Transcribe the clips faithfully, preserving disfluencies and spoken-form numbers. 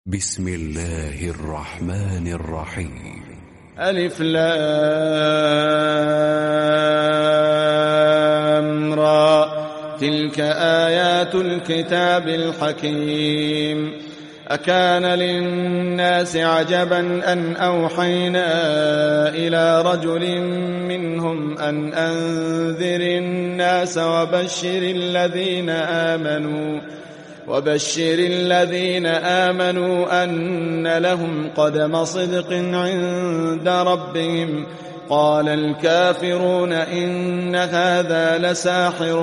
بسم الله الرحمن الرحيم. ألف لام را، تلك آيات الكتاب الحكيم. أكان للناس عجبا أن أوحينا إلى رجل منهم أن أنذر الناس وبشر الذين آمنوا وبشر الذين آمنوا أن لهم قدم صدق عند ربهم. قال الكافرون إن هذا لساحر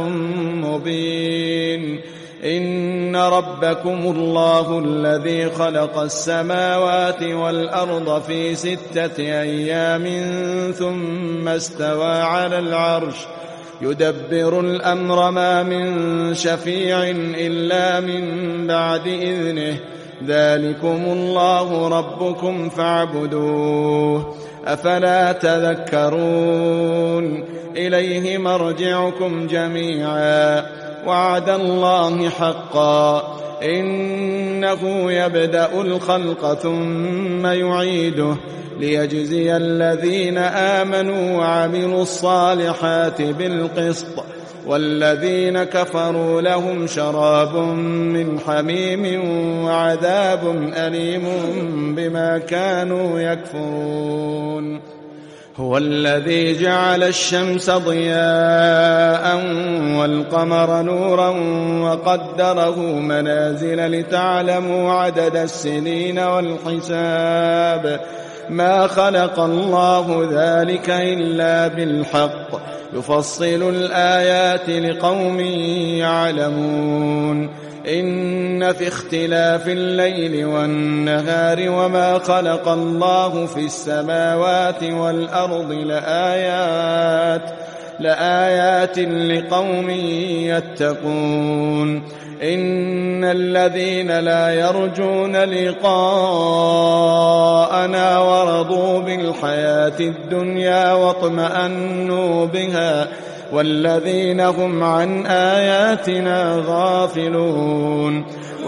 مبين. إن ربكم الله الذي خلق السماوات والأرض في ستة أيام ثم استوى على العرش يدبر الأمر ما من شفيع إلا من بعد إذنه. ذلكم الله ربكم فاعبدوه أفلا تذكرون. إليه مرجعكم جميعا وعد الله حقا إنه يبدأ الخلق ثم يعيده ليجزي الذين آمنوا وعملوا الصالحات بالقسط والذين كفروا لهم شراب من حميم وعذاب أليم بما كانوا يكفرون. هو الذي جعل الشمس ضياء والقمر نورا وقدره منازل لتعلموا عدد السنين والحساب. ما خلق الله ذلك إلا بالحق يفصل الآيات لقوم يعلمون. إن في اختلاف الليل والنهار وما خلق الله في السماوات والأرض لآيات لآيات لقوم يتقون. إن الذين لا يرجون لقاءنا ورضوا بالحياة الدنيا واطمأنوا بها والذين هم عن آياتنا غافلون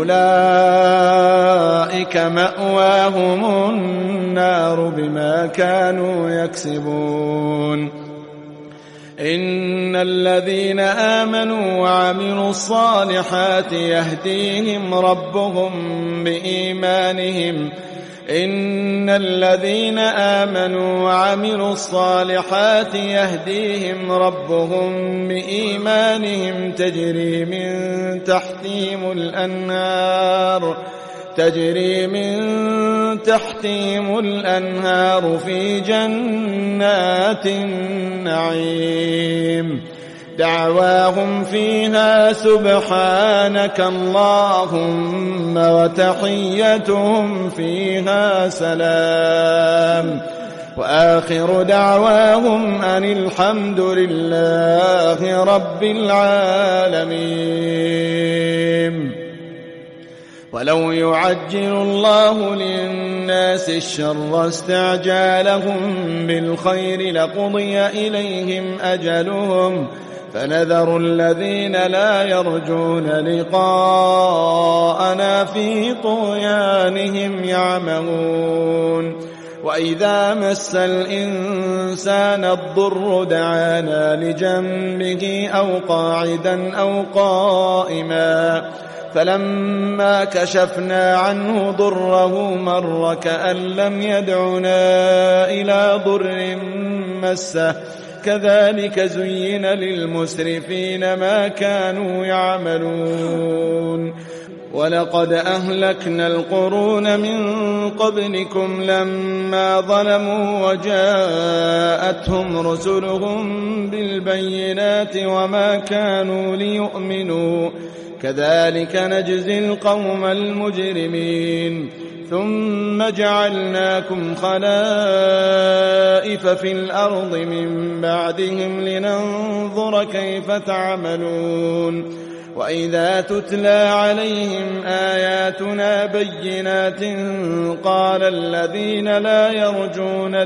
أولئك مأواهم النار بما كانوا يكسبون. إن الذين آمنوا وعملوا الصالحات يهديهم ربهم بإيمانهم إن الذين آمنوا وعملوا الصالحات يهديهم ربهم بإيمانهم تجري من تحتهم الأنهار تجري من تحتهم الأنهار في جنات النعيم. دعواهم فيها سبحانك اللهم وتحيتهم فيها سلام وآخر دعواهم أن الحمد لله رب العالمين. ولو يعجل الله للناس الشر استعجالهم بالخير لقضي إليهم أجلهم فنذر الذين لا يرجون لقاءنا في طغيانهم يعمهون. وإذا مس الإنسان الضر دعانا لجنبه أو قاعدا أو قائما فلما كشفنا عنه ضره مر كأن لم يدعنا إلى ضر مسه. كذلك زين للمسرفين ما كانوا يعملون. ولقد أهلكنا القرون من قبلكم لما ظلموا وجاءتهم رسلهم بالبينات وما كانوا ليؤمنوا كذلك نجزي القوم المجرمين. ثم جعلناكم خلائف في الأرض من بعدهم لننظر كيف تعملون. وإذا تتلى عليهم آياتنا بينات قال الذين لا يرجون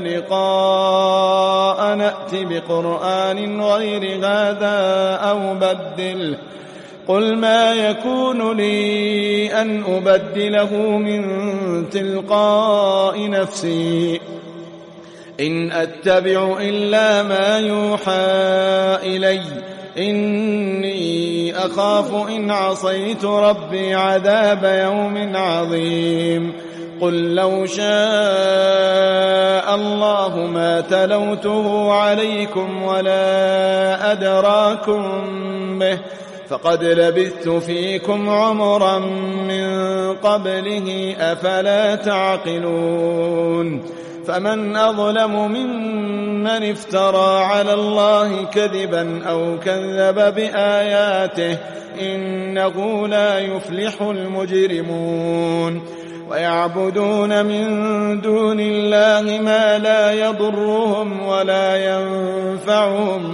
لقاء نأت بقرآن غير هذا أو بدله قل ما يكون لي أن أبدله من تلقاء نفسي إن أتبع إلا ما يوحى إلي إني أخاف إن عصيت ربي عذاب يوم عظيم قل لو شاء الله ما تلوته عليكم ولا أدراكم به فقد لبثت فيكم عمرا من قبله أفلا تعقلون فمن أظلم ممن افترى على الله كذبا أو كذب بآياته إنه لا يفلح المجرمون ويعبدون من دون الله ما لا يضرهم ولا ينفعهم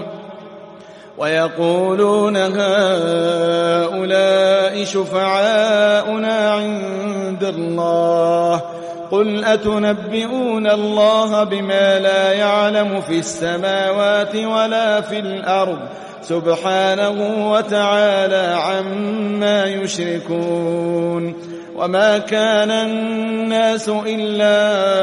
ويقولون هؤلاء شفعاؤنا عند الله قل أتنبئون الله بما لا يعلم في السماوات ولا في الأرض سبحانه وتعالى عما يشركون وما كان الناس إلا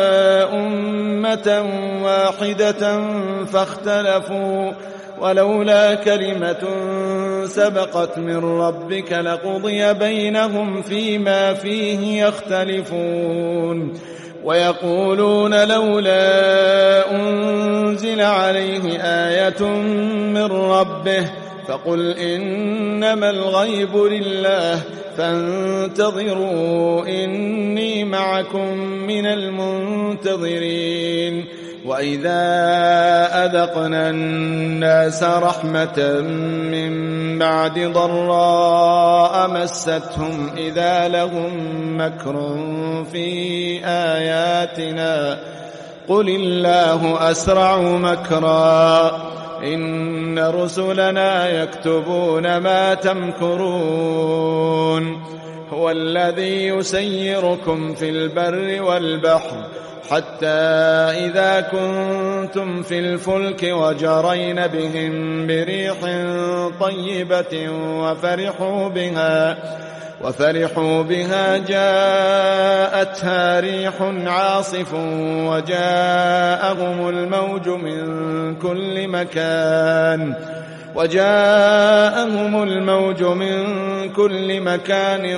أمة واحدة فاختلفوا ولولا كلمة سبقت من ربك لقضي بينهم فيما فيه يختلفون ويقولون لولا أنزل عليه آية من ربه فقل إنما الغيب لله فانتظروا إني معكم من المنتظرين وإذا أذقنا الناس رحمة من بعد ضراء مستهم إذا لهم مكر في آياتنا قل الله أسرع مكرا إن رسلنا يكتبون ما تمكرون هو الذي يسيركم في البر والبحر حتى إذا كنتم في الفلك وجرين بهم بريح طيبة وفرحوا بها وفرحوا بها جاءتها ريح عاصف وجاءهم الموج من كل مكان وجاءهم الموج من كل مكان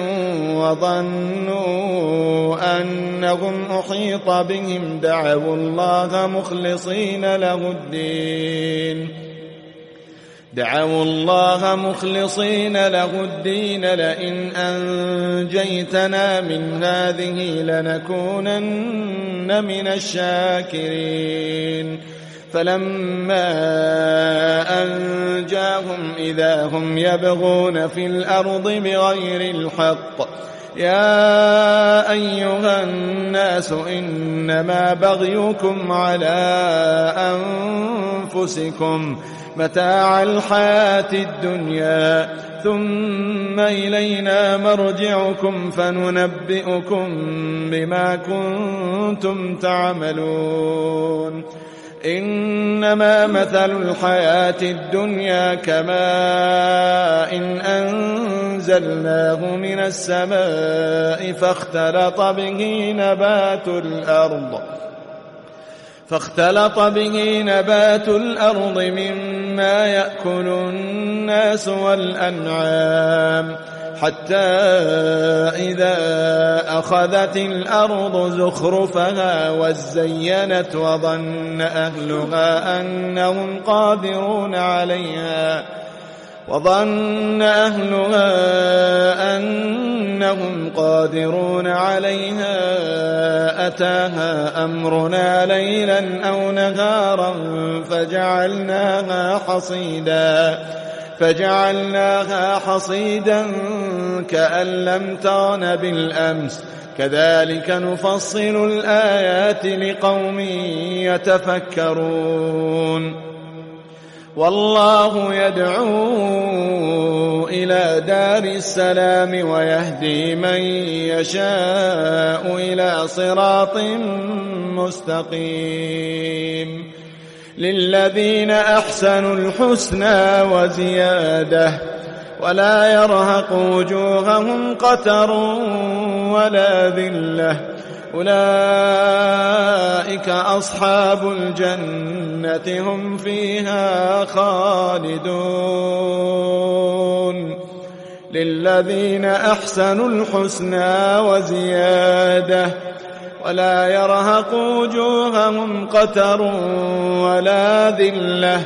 وظنوا أنهم أحيط بهم دعوا الله مخلصين له الدين دعوا الله مخلصين له الدين لئن أنجيتنا من هذه لنكونن من الشاكرين فلما أنجاهم إذا هم يبغون في الأرض بغير الحق يا أيها الناس إنما بغيكم على أنفسكم متاع الحياة الدنيا ثم إلينا مرجعكم فننبئكم بما كنتم تعملون إنما مثل الحياة الدنيا كماء إن أنزلناه من السماء فاختلط به نبات الأرض فاختلط به نبات الأرض مما يأكل الناس والأنعام حتى إذا أخذت الأرض زخرفها وزينت وظن أهلها أنهم قادرون عليها وظن أهلها أنهم قادرون عليها أتاها أمرنا ليلا أو نهارا فجعلناها حصيدا فجعلناها حصيدا كأن لم تغن بالأمس كذلك نفصل الآيات لقوم يتفكرون والله يدعو إلى دار السلام ويهدي من يشاء إلى صراط مستقيم للذين أحسنوا الحسنى وزيادة ولا يرهق وجوههم قتر ولا ذلة أولئك أصحاب الجنة هم فيها خالدون للذين أحسنوا الحسنى وزيادة ولا يرهق وجوههم قتر ولا ذلة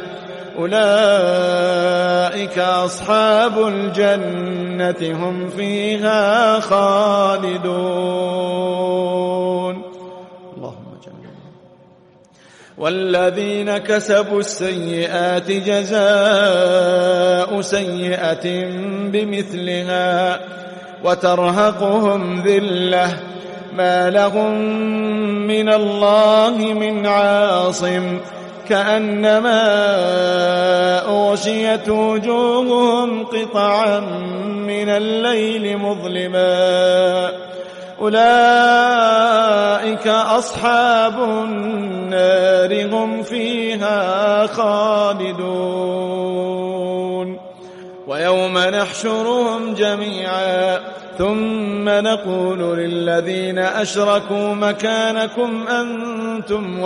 أولئك أصحاب الجنة هم فيها خالدون. اللهم جل. والذين كسبوا السيئات جزاء سيئة بمثلها وترهقهم ذلة ما لهم من الله من عاصم كأنما أغشيت وجوههم قطعا من الليل مظلما أولئك أصحاب النار هم فيها خالدون. ويوم نحشرهم جميعا ثم نقول للذين أشركوا مكانكم أنتم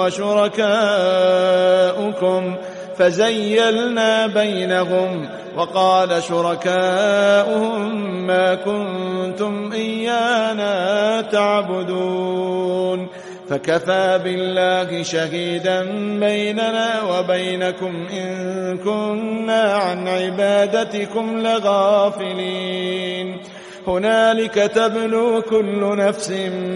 وشركاؤكم فزيلنا بينهم وقال شركاؤهم ما كنتم إيانا تعبدون فكفى بالله شهيدا بيننا وبينكم إن كنا عن عبادتكم لغافلين. هنالك تبلو كل نفس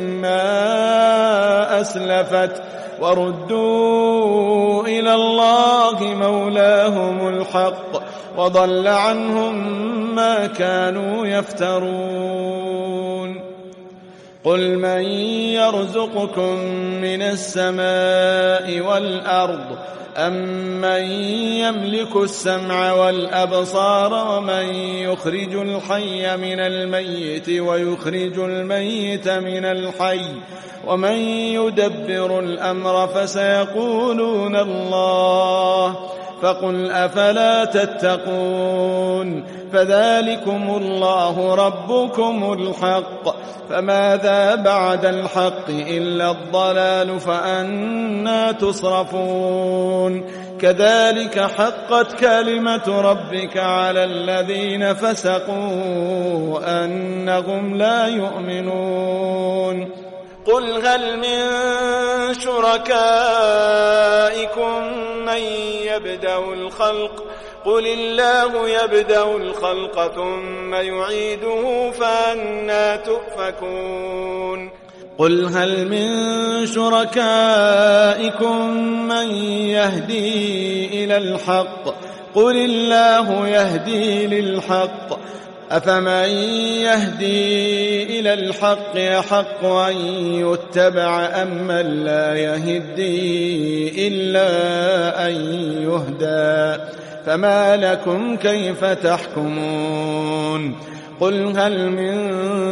ما أسلفت وردوا إلى الله مولاهم الحق وضل عنهم ما كانوا يفترون. قل من يرزقكم من السماء والأرض أمن يملك السمع والأبصار ومن يخرج الحي من الميت ويخرج الميت من الحي ومن يدبر الأمر فسيقولون الله فقل أفلا تتقون فذلكم الله ربكم الحق فماذا بعد الحق إلا الضلال فأنى تصرفون. كذلك حقت كلمة ربك على الذين فسقوا أنهم لا يؤمنون. قل هل من شركائكم من يبدأ الخلق قل الله يبدأ الخلق ثم يعيده فأنى تؤفكون. قل هل من شركائكم من يهدي إلى الحق قل الله يهدي للحق أفمن يهدي إلى الحق يحق أن يتبع أمن لا يهدي إلا أن يهدى فما لكم كيف تحكمون. قل هل من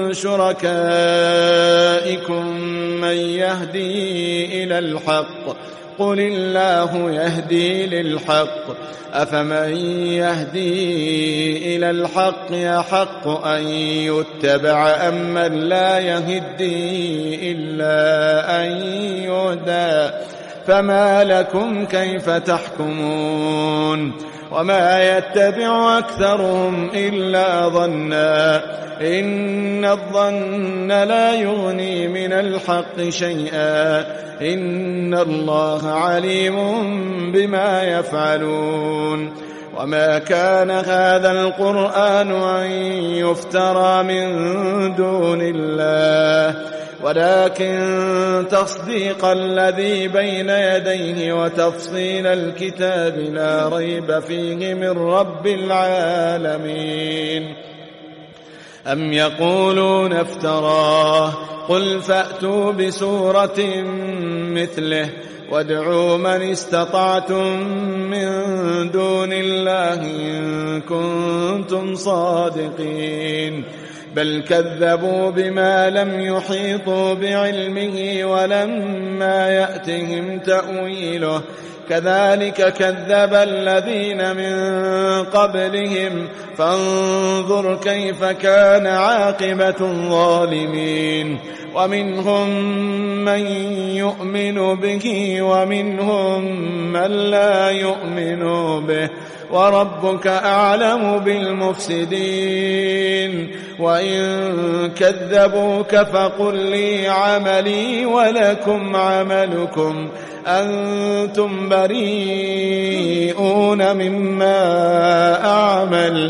شركائكم من يهدي إلى الحق قل الله يهدي للحق أفمن يهدي إلى الحق يحق أن يتبع أمن لا يهدي إلا أن يهدى فما لكم كيف تحكمون. وما يتبع أكثرهم إلا ظنا إن الظن لا يغني من الحق شيئا إن الله عليم بما يفعلون. وما كان هذا القرآن أن يفترى من دون الله ولكن تصديق الذي بين يديه وتفصيل الكتاب لا ريب فيه من رب العالمين. أم يقولون افتراه قل فأتوا بسورة مثله وادعوا من استطعتم من دون الله إن كنتم صادقين بل كذبوا بما لم يحيطوا بعلمه ولما يأتهم تأويله كذلك كذب الذين من قبلهم فانظر كيف كان عاقبة الظالمين ومنهم من يؤمن به ومنهم من لا يؤمن به وربك أعلم بالمفسدين وإن كذبوك فقل لي عملي ولكم عملكم أنتم بريئون مما أعمل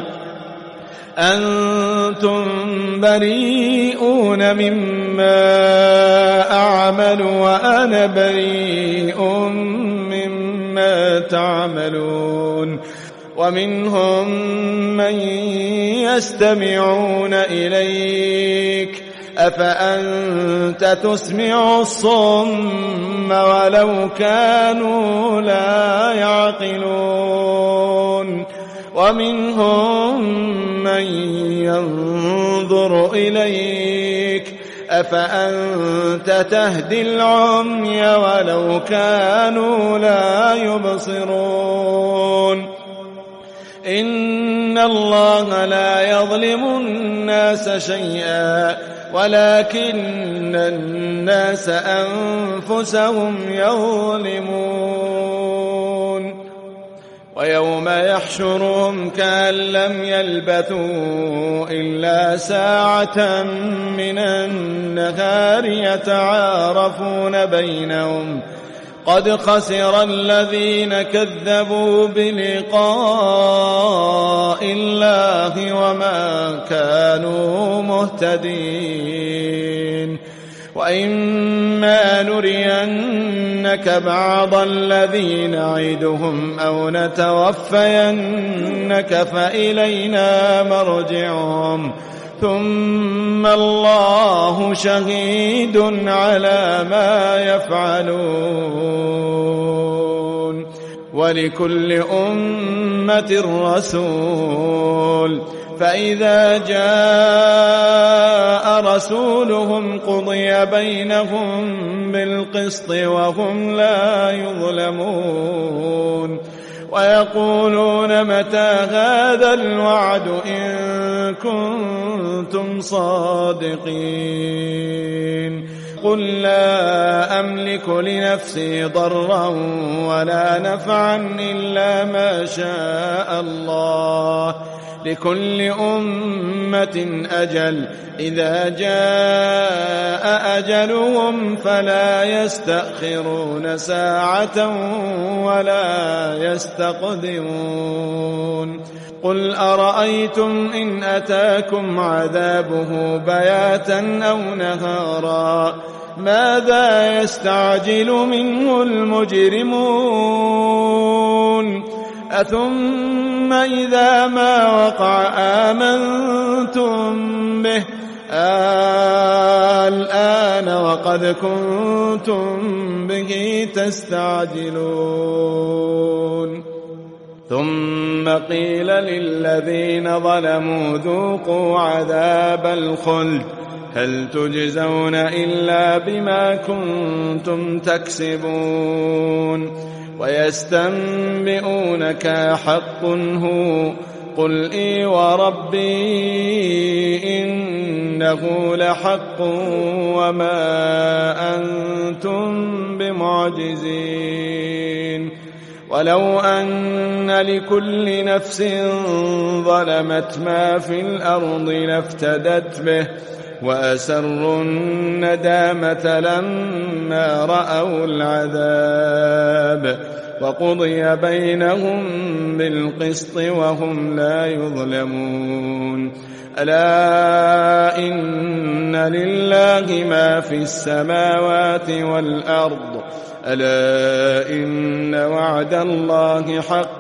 أنتم بريئون مما أعمل وأنا بريء مما تعملون ومنهم من يستمعون إليك أفأنت تسمع الصم ولو كانوا لا يعقلون ومنهم من ينظر إليك أفأنت تهدي العمي ولو كانوا لا يبصرون إن الله لا يظلم الناس شيئا ولكن الناس أنفسهم يظلمون ويوم يحشرهم كأن لم يلبثوا إلا ساعة من النهار يتعارفون بينهم قد خسر الذين كذبوا بلقاء الله وما كانوا مهتدين وإما نرينك بعض الذي نعدهم أو نتوفينك فإلينا مرجعهم ثم الله شهيد على ما يفعلون ولكل أمة رسول فإذا جاء رسولهم قضي بينهم بالقسط وهم لا يظلمون ويقولون متى هذا الوعد إن كنتم صادقين قل لا أملك لنفسي ضرا ولا نفعا إلا ما شاء الله لكل أمة أجل إذا جاء أجلهم فلا يستأخرون ساعة ولا يستقدمون قل أرأيتم إن أتاكم عذابه بياتا أو نهارا ماذا يستعجل منه المجرمون أثم إذا ما وقع آمنتم به الآن وقد كنتم به تستعجلون ثم قيل للذين ظلموا ذوقوا عذاب الخلد هل تجزون إلا بما كنتم تكسبون ويستنبئونك حق هو قل إي وربي إنه لحق وما أنتم بمعجزين ولو أن لكل نفس ظلمت ما في الأرض لافتدت به وأسروا الندامة لما رأوا العذاب وقضي بينهم بالقسط وهم لا يظلمون ألا إن لله ما في السماوات والأرض ألا إن وعد الله حق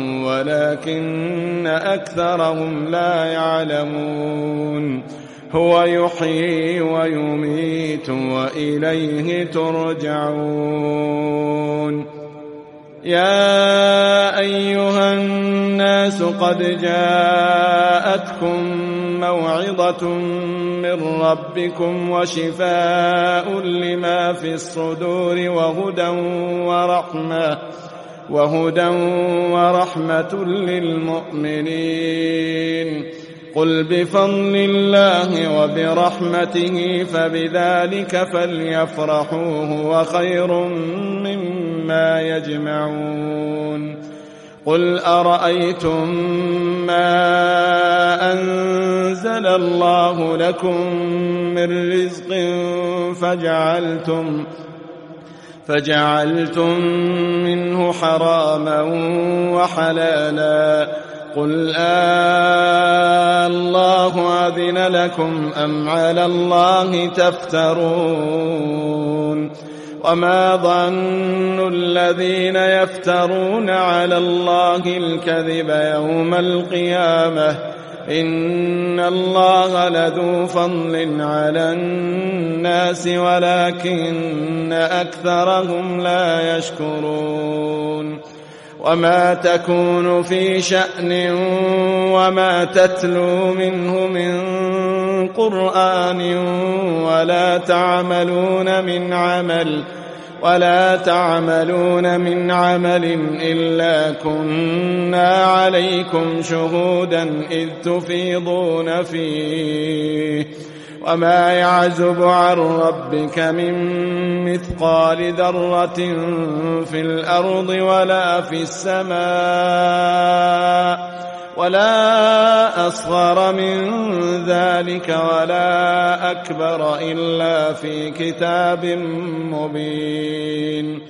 ولكن أكثرهم لا يعلمون هو يحيي ويميت وإليه ترجعون يا أيها الناس قد جاءتكم موعظة من ربكم وشفاء لما في الصدور وهدى ورحمة وهدى ورحمة للمؤمنين. قل بفضل الله وبرحمته فبذلك فليفرحوا هو خير مما يجمعون. قل أرأيتم ما أنزل الله لكم من رزق فجعلتم فجعلتم منه حراما وحلالا قل آه الله أذن لكم أم على الله تفترون. وما ظن الذين يفترون على الله الكذب يوم القيامة إن الله لذو فضل على الناس ولكن أكثرهم لا يشكرون. وما تكون في شأن وما تتلو منه من قرآن ولا تعملون من عمل ولا تعملون من عمل إلا كنا عليكم شهودا إذ تفيضون فيه. وما يعزب عن ربك من مثقال ذرة في الأرض ولا في السماء ولا أصغر من ذلك ولا أكبر إلا في كتاب مبين.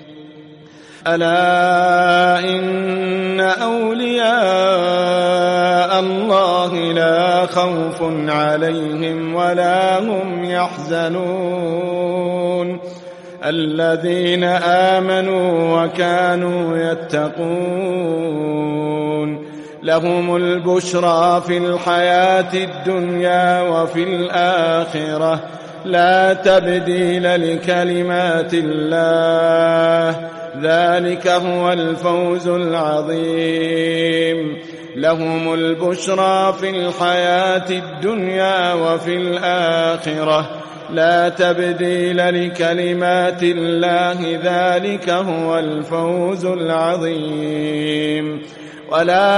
ألا إن أولياء الله لا خوف عليهم ولا هم يحزنون الذين آمنوا وكانوا يتقون. لهم البشرى في الحياة الدنيا وفي الآخرة لا تبديل لكلمات الله ذلك هو الفوز العظيم. لهم البشرى في الحياة الدنيا وفي الآخرة لا تبديل لكلمات الله ذلك هو الفوز العظيم. ولا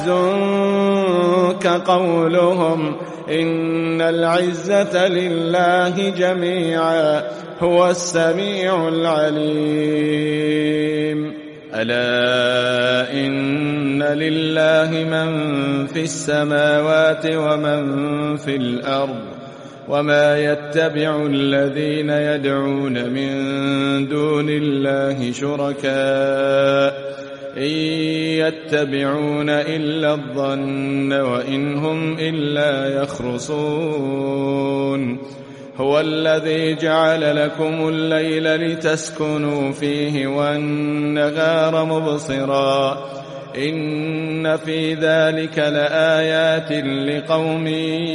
يحزنك قولهم إن العزة لله جميعا هو السميع العليم. ألا إن لله من في السماوات ومن في الأرض وما يتبع الذين يدعون من دون الله شركاء إن يتبعون إلا الظن وإن هم إلا يخرصون. هو الذي جعل لكم الليل لتسكنوا فيه والنهار مبصرا إن في ذلك لآيات لقوم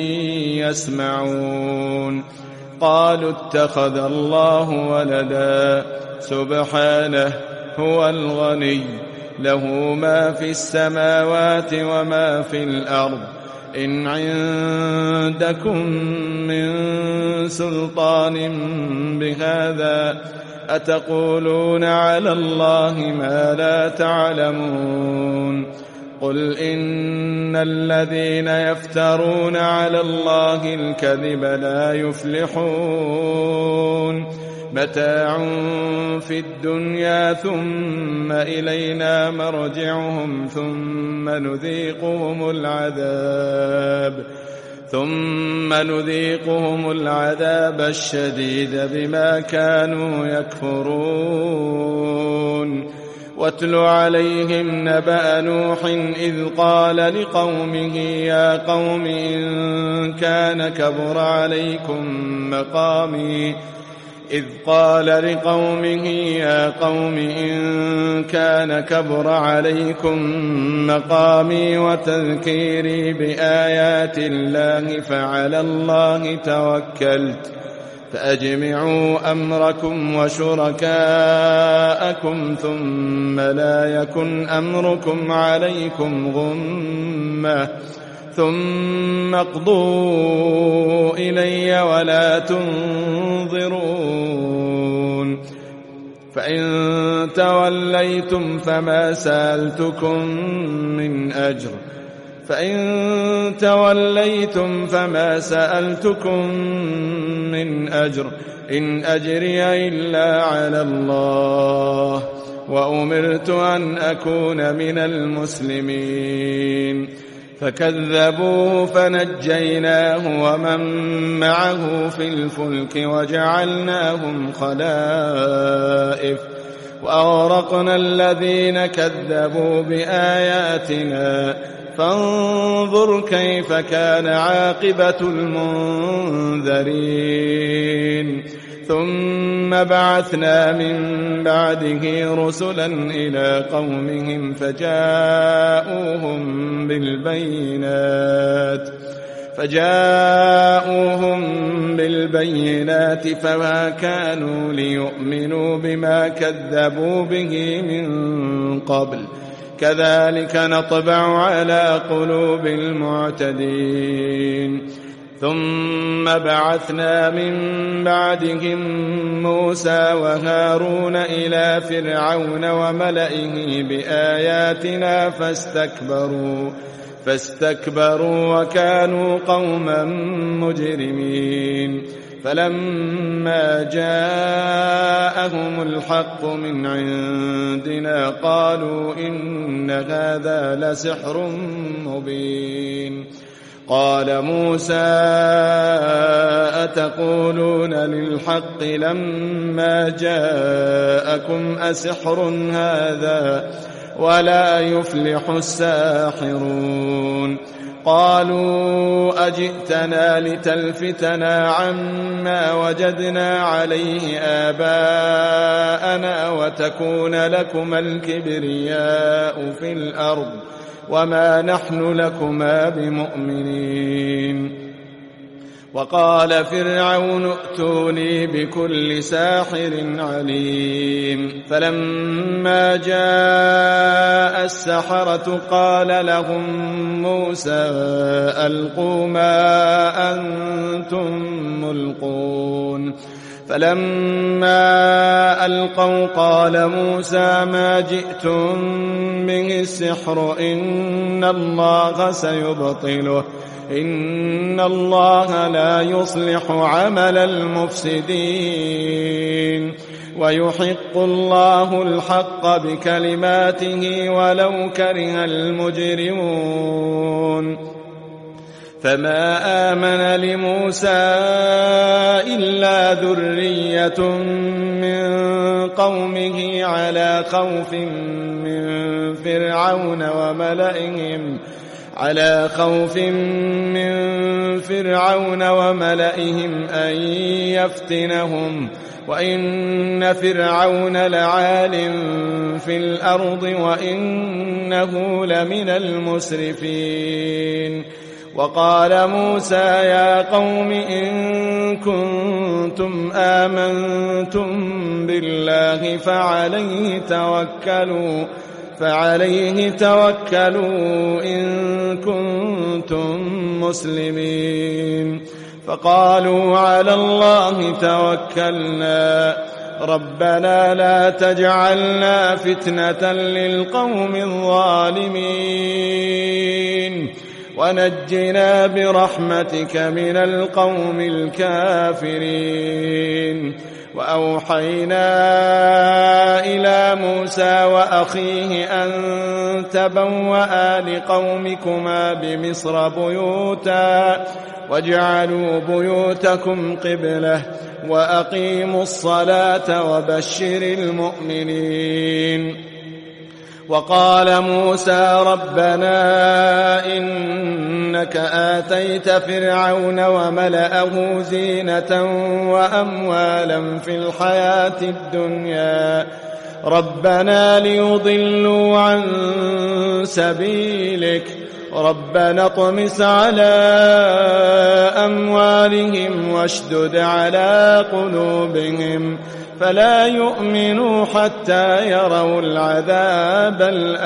يسمعون. قالوا اتخذ الله ولدا سبحانه هو الغني له ما في السماوات وما في الأرض إن عندكم من سلطان بهذا أتقولون على الله ما لا تعلمون. قل إن الذين يفترون على الله الكذب لا يفلحون. متاع في الدنيا ثم إلينا مرجعهم ثم نذيقهم العذاب ثم نذيقهم العذاب الشديد بما كانوا يكفرون. واتل عليهم نبأ نوح إذ قال لقومه يا قوم إن كان كبر عليكم مقامي إذ قال لقومه يا قوم إن كان كبر عليكم مقامي وتذكيري بآيات الله فعلى الله توكلت فأجمعوا أمركم وشركاءكم ثم لا يكن أمركم عليكم غمة ثم اقضوا إلي ولا تنظرون. فإن توليتم فما سألتكم من أجر فإن توليتم فما سألتكم من أجر إن أجري إلا على الله وأمرت أن أكون من المسلمين فكذبوه فنجيناه ومن معه في الفلك وجعلناهم خلائف وأغرقنا الذين كذبوا بآياتنا فانظر كيف كان عاقبة المنذرين ثم بعثنا من بعده رسلا إلى قومهم فجاءوهم بالبينات فجاءوهم بالبينات فما كانوا ليؤمنوا بما كذبوا به من قبل كذلك نطبع على قلوب المعتدين ثم بعثنا من بعدهم موسى وهارون إلى فرعون وملئه بآياتنا فاستكبروا فاستكبروا وكانوا قوما مجرمين فلما جاءهم الحق من عندنا قالوا إن هذا لسحر مبين قال موسى أتقولون للحق لما جاءكم أسحر هذا ولا يفلح الساحرون قالوا أجئتنا لتلفتنا عما وجدنا عليه آباءنا وتكون لكما الكبرياء في الأرض وما نحن لكما بمؤمنين وقال فرعون ائتوني بكل ساحر عليم فلما جاء السحرة قال لهم موسى ألقوا ما أنتم ملقون فلما ألقوا قال موسى ما جئتم به السحر إن الله سيبطله إن الله لا يصلح عمل المفسدين ويحق الله الحق بكلماته ولو كره المجرمون فما آمن لموسى إلا ذرية من قومه على خوف من فرعون وملئهم على خوف من فرعون وملئهم أن يفتنهم وإن فرعون لعال في الأرض وإنه لمن المسرفين وقال موسى يا قوم إن كنتم آمنتم بالله فعليه توكلوا فعليه توكلوا إن كنتم مسلمين فقالوا على الله توكلنا ربنا لا تجعلنا فتنة للقوم الظالمين ونجنا برحمتك من القوم الكافرين وأوحينا إلى موسى وأخيه أن تبوأ لقومكما بمصر بيوتا واجعلوا بيوتكم قبلة وأقيموا الصلاة وبشر المؤمنين وقال موسى ربنا إنك آتيت فرعون وملأه زينة وأموالا في الحياة الدنيا ربنا ليضلوا عن سبيلك ربنا اطمس على أموالهم واشدد على قلوبهم فلا يؤمنوا حتى يروا العذاب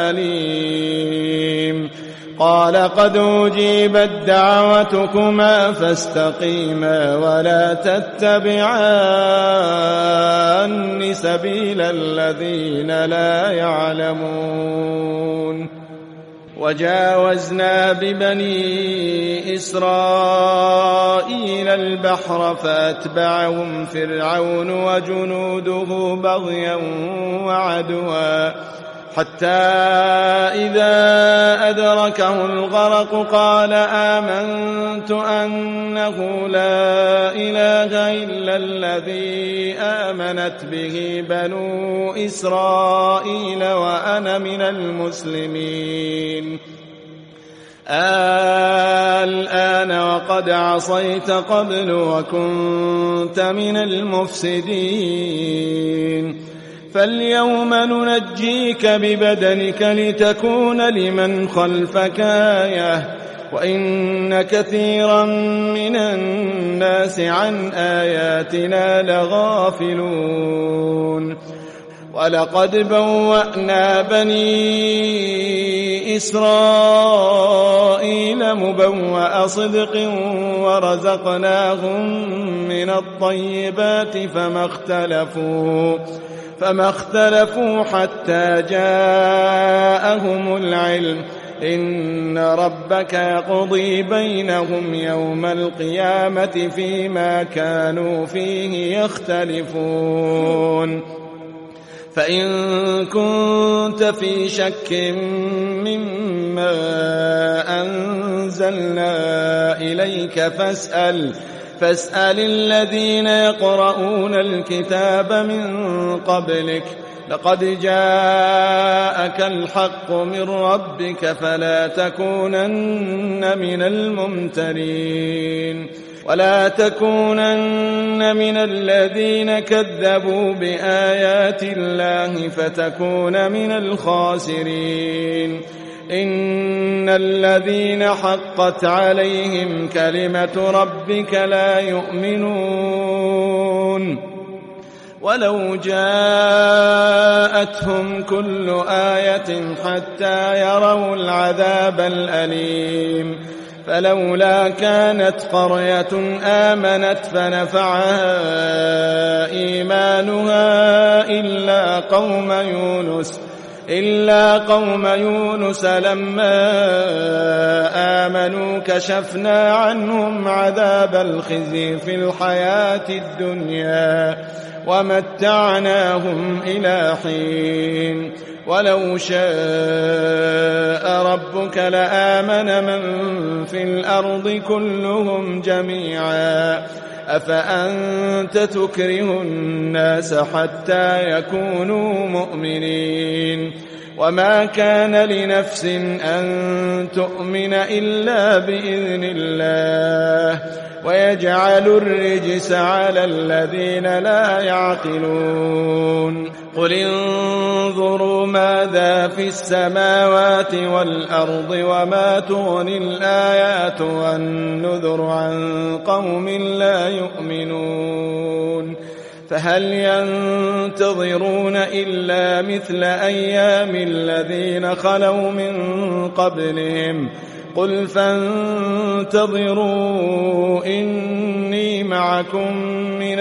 الأليم قال قد أجيبت دعوتكما فاستقيما ولا تتبعان سبيل الذين لا يعلمون. وجاوزنا ببني إسرائيل البحر فأتبعهم فرعون وجنوده بغيا وعدوا حتى إذا أدركه الغرق قال آمنت أنه لا إله إلا الذي آمنت به بنو إسرائيل وأنا من المسلمين. الآن وقد عصيت قبل وكنت من المفسدين. فاليوم ننجيك ببدنك لتكون لمن خلفك آية وإن كثيرا من الناس عن آياتنا لغافلون. ولقد بوأنا بني إسرائيل مبوأ صدق ورزقناهم من الطيبات فما اختلفوا فما اختلفوا حتى جاءهم العلم إن ربك يقضي بينهم يوم القيامة فيما كانوا فيه يختلفون. فإن كنت في شك مما أنزلنا إليك فاسأل فاسأل الذين يقرؤون الكتاب من قبلك لقد جاءك الحق من ربك فلا تكونن من الممترين. ولا تكونن من الذين كذبوا بآيات الله فتكون من الخاسرين. إن الذين حقت عليهم كلمة ربك لا يؤمنون ولو جاءتهم كل آية حتى يروا العذاب الأليم. فلولا كانت قرية آمنت فنفعها إيمانها إلا قوم يونس إلا قوم يونس لما آمنوا كشفنا عنهم عذاب الخزي في الحياة الدنيا ومتعناهم إلى حين. ولو شاء ربك لآمن من في الأرض كلهم جميعا أفأنت تكره الناس حتى يكونوا مؤمنين. وما كان لنفس أن تؤمن إلا بإذن الله ويجعل الرجس على الذين لا يعقلون. قل انظروا ماذا في السماوات والأرض وما تغني الآيات والنذر عن قوم لا يؤمنون. فهل ينتظرون إلا مثل أيام الذين خلوا من قبلهم قل فانتظروا إني معكم من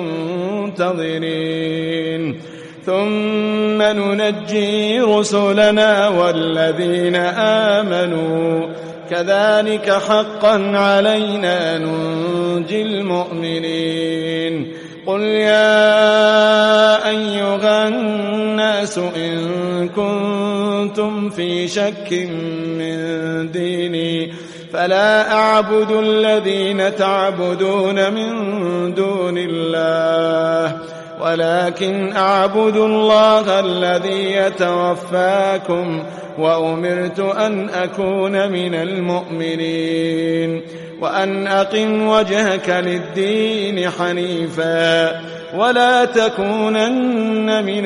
المنتظرين. ثم ننجي رسلنا والذين آمنوا كذلك حقا علينا ننجي المؤمنين. قل يا أيها الناس إن كنتم في شك من ديني فلا أعبد الذين تعبدون من دون الله ولكن أعبد الله الذي يتوفاكم وأمرت أن أكون من المؤمنين وأن أقم وجهك للدين حنيفا ولا تكونن من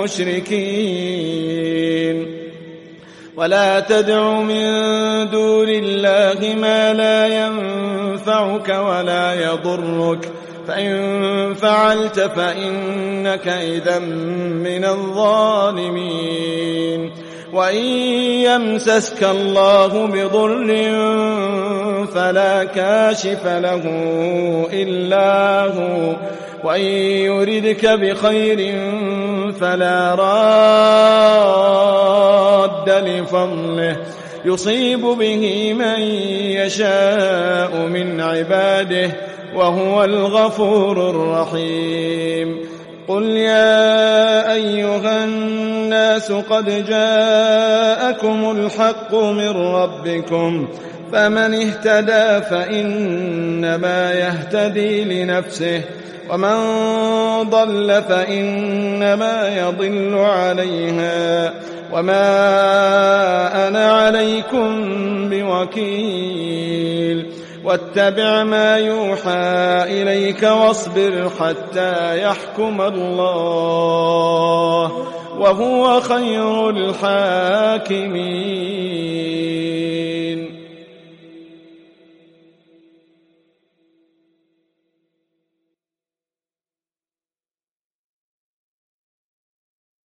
المشركين. ولا تدع من دون الله ما لا ينفعك ولا يضرك فإن فعلت فإنك إذا من الظالمين. وإن يمسسك الله بضر فلا كاشف له إلا هو وإن يردك بخير فلا راد لفضله يصيب به من يشاء من عباده وهو الغفور الرحيم. قل يا أيها الناس قد جاءكم الحق من ربكم فمن اهتدى فإنما يهتدي لنفسه ومن ضل فإنما يضل عليها وما أنا عليكم بوكيل. واتبع ما يوحى إليك واصبر حتى يحكم الله وهو خير الحاكمين.